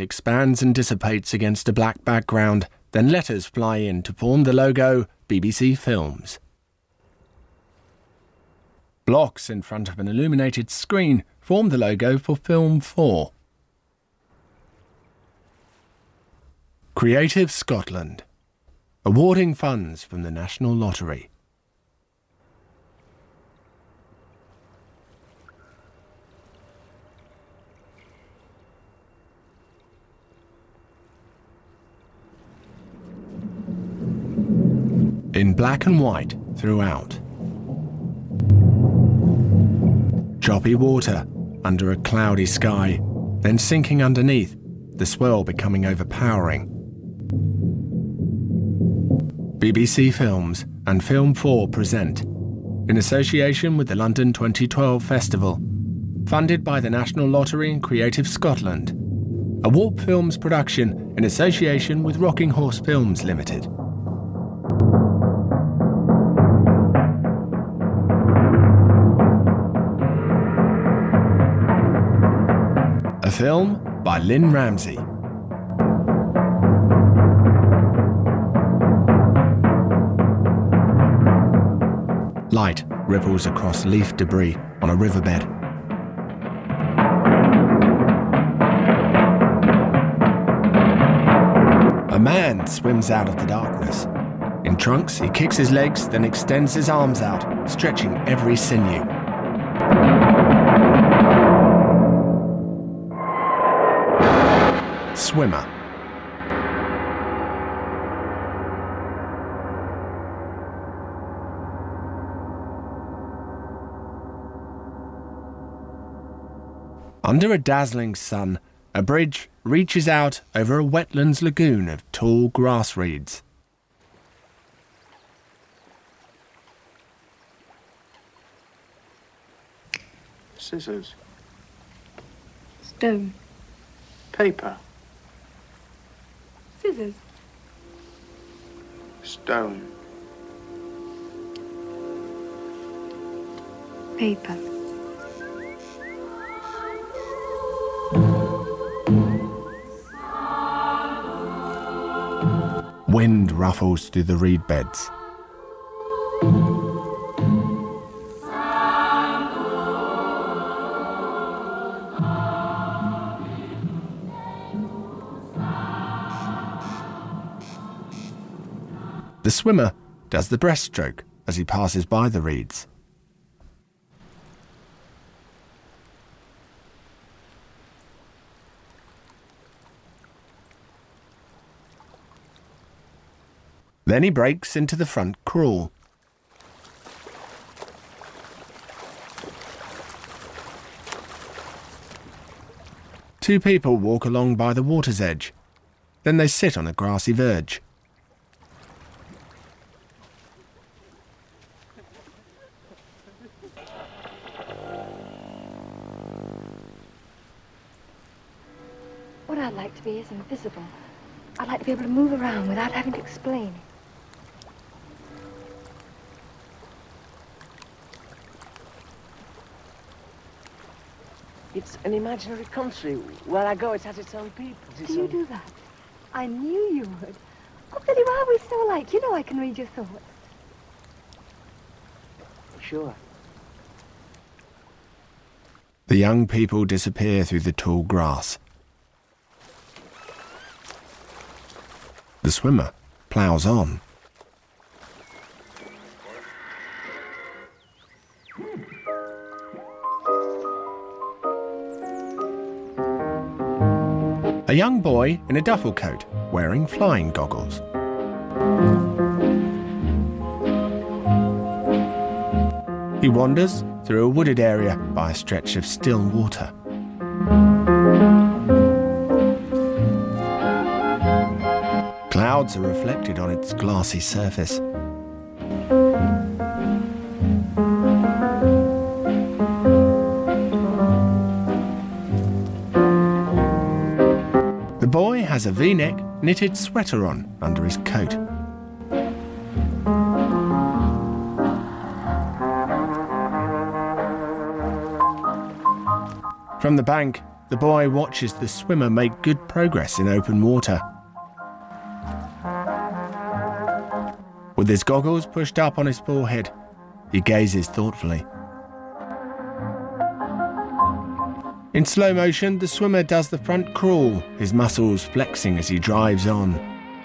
expands and dissipates against a black background, then letters fly in to form the logo BBC Films. Blocks in front of an illuminated screen form the logo for Film 4. Creative Scotland, awarding funds from the National Lottery. In black and white throughout. Choppy water under a cloudy sky, then sinking underneath, the swell becoming overpowering. BBC Films and Film 4 present, in association with the London 2012 Festival, funded by the National Lottery and Creative Scotland, a Warp Films production in association with Rocking Horse Films Limited. A film by Lynn Ramsey. Light ripples across leaf debris on a riverbed. A man swims out of the darkness. In trunks, he kicks his legs, then extends his arms out, stretching every sinew. Swimmer. Under a dazzling sun, a bridge reaches out over a wetlands lagoon of tall grass reeds. Scissors. Stone. Paper. Scissors. Stone. Paper. Wind ruffles through the reed beds. The swimmer does the breaststroke as he passes by the reeds. Then he breaks into the front crawl. Two people walk along by the water's edge. Then they sit on a grassy verge. What I'd like to be is invisible. I'd like to be able to move around without having to explain. It's an imaginary country. Where I go, it has its own people. Do you do that? I knew you would. Oh, Billy, why are we so alike? You know I can read your thoughts. Sure. The young people disappear through the tall grass. The swimmer ploughs on. A young boy in a duffel coat, wearing flying goggles. He wanders through a wooded area by a stretch of still water. Clouds are reflected on its glassy surface. The boy has a V-neck knitted sweater on under his coat. From the bank, the boy watches the swimmer make good progress in open water. With his goggles pushed up on his forehead, he gazes thoughtfully. In slow motion, the swimmer does the front crawl, his muscles flexing as he drives on.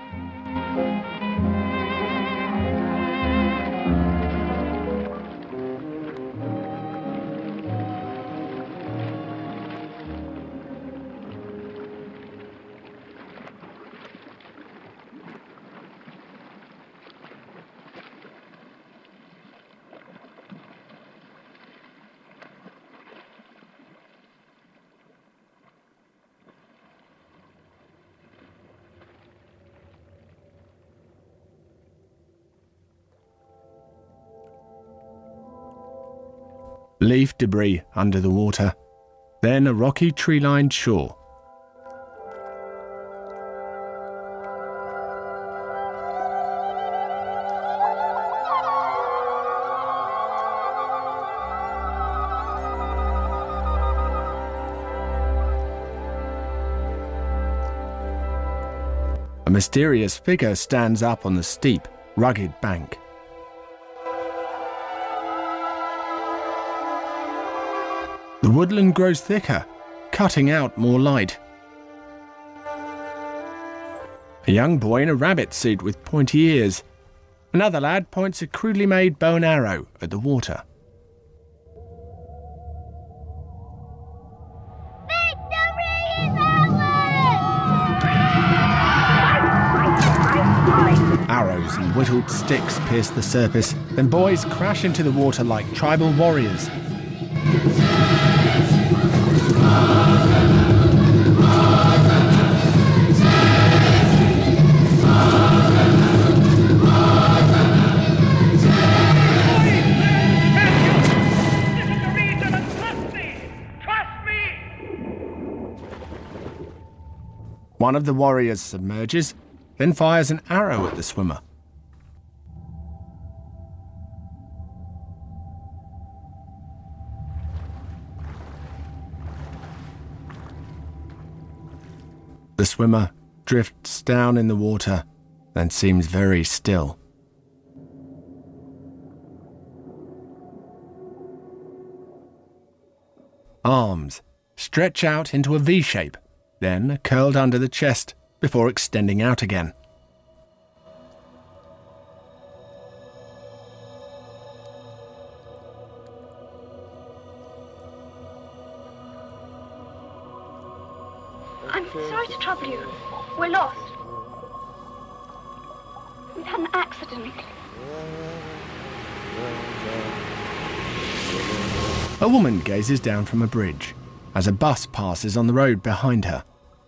Leaf debris under the water, then a rocky tree-lined shore. A mysterious figure stands up on the steep, rugged bank. The woodland grows thicker, cutting out more light. A young boy in a rabbit suit with pointy ears. Another lad points a crudely made bow and arrow at the water. Arrows and whittled sticks pierce the surface, then boys crash into the water like tribal warriors. One of the warriors submerges, then fires an arrow at the swimmer. The swimmer drifts down in the water, then seems very still. Arms stretch out into a V shape, then are curled under the chest before extending out again. I'm sorry to trouble you. We're lost. We've had an accident. A woman gazes down from a bridge as a bus passes on the road behind her.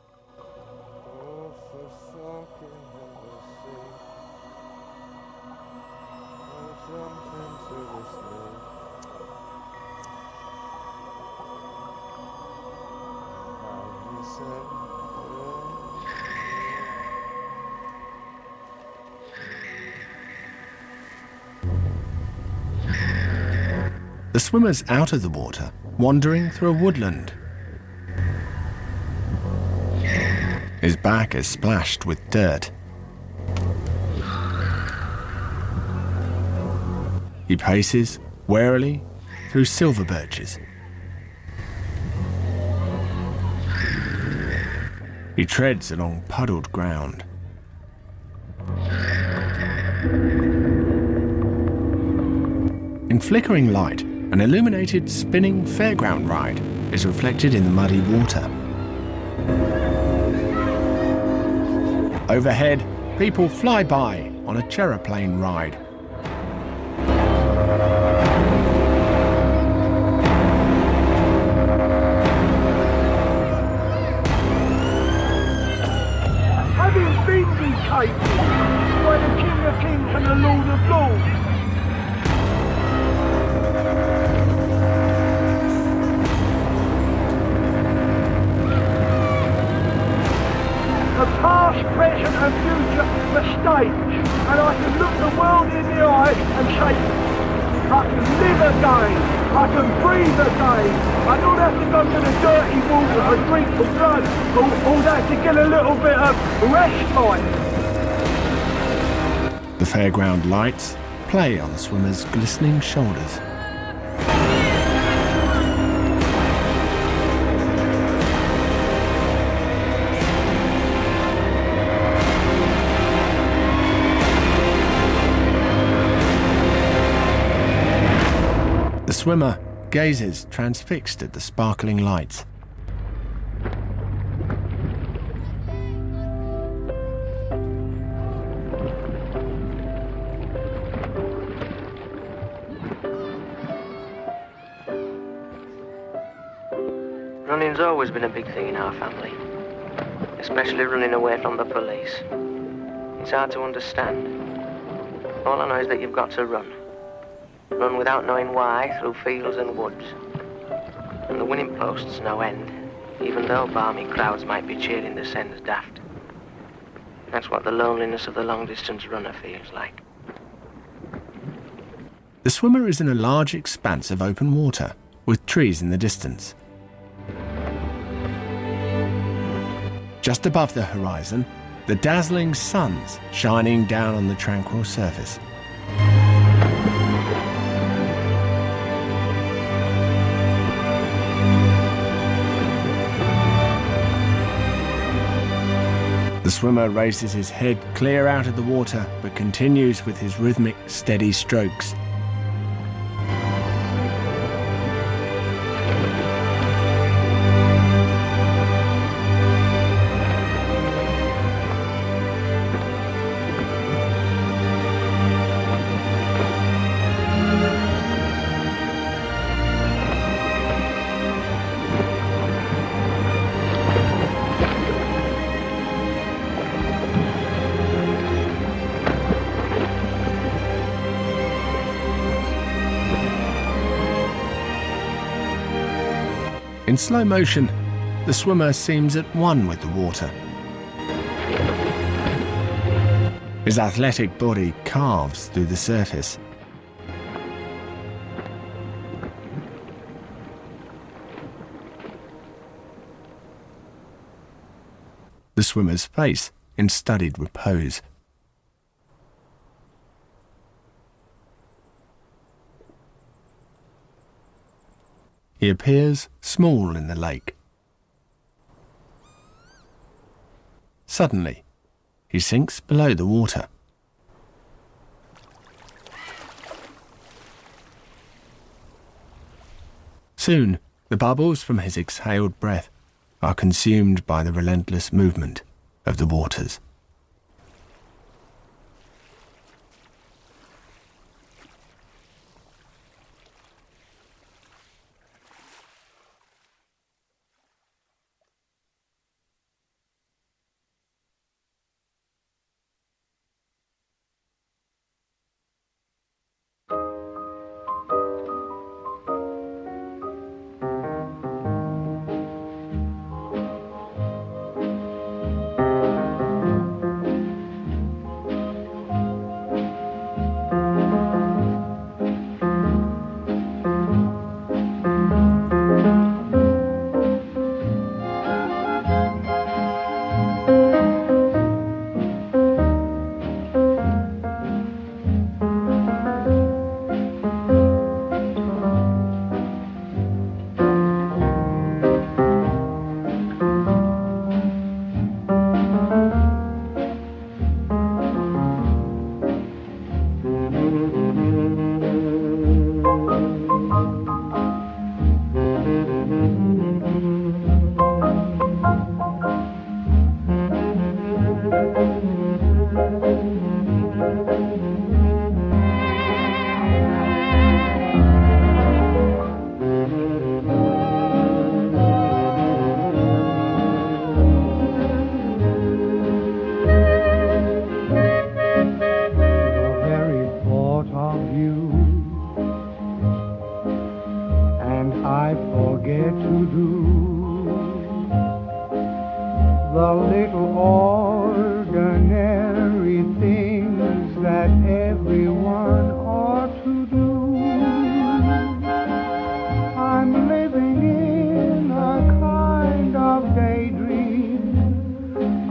The swimmer's out of the water, wandering through a woodland. His back is splashed with dirt. He paces warily through silver birches. He treads along puddled ground. In flickering light, an illuminated spinning fairground ride is reflected in the muddy water. Overhead, people fly by on a chaeroplane ride. Have you been decaped by the King of Kings and the Lord of Lords? The past, present and future were staged, and I can look the world in the eye and say, I can live again. I can breathe again. I don't have to go to the dirty water and drink the blood. All that to get a little bit of respite. The fairground lights play on the swimmer's glistening shoulders. The swimmer gazes transfixed at the sparkling lights. Running's always been a big thing in our family, especially running away from the police. It's hard to understand. All I know is that you've got to run. Run without knowing why, through fields and woods. And the winning post's no end, even though balmy crowds might be cheering the sends daft. That's what the loneliness of the long-distance runner feels like. The swimmer is in a large expanse of open water, with trees in the distance. Just above the horizon, the dazzling sun's shining down on the tranquil surface. The swimmer raises his head clear out of the water, but continues with his rhythmic, steady strokes. In slow motion, the swimmer seems at one with the water. His athletic body carves through the surface. The swimmer's face in studied repose. He appears small in the lake. Suddenly, he sinks below the water. Soon, the bubbles from his exhaled breath are consumed by the relentless movement of the waters.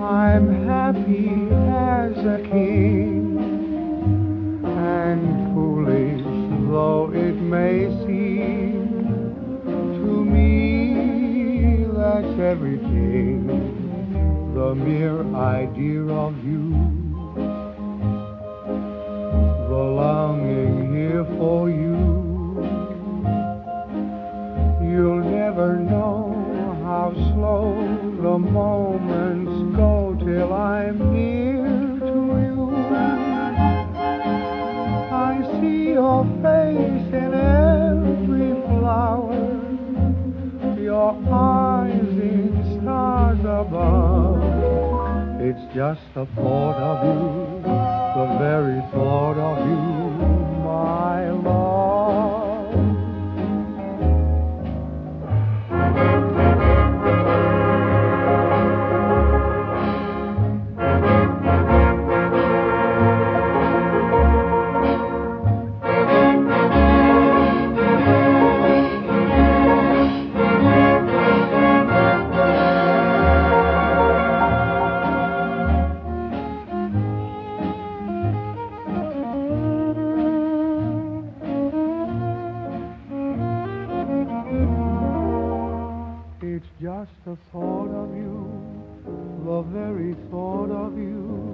I'm happy as a king, and foolish though it may seem, to me that's everything, the mere idea of you, the longing here for you. You'll never know how slow the moments go till I'm near to you. I see your face in every flower, your eyes in stars above. It's just the thought of you, the very thought of you, my love. It's just the thought of you, the very thought of you,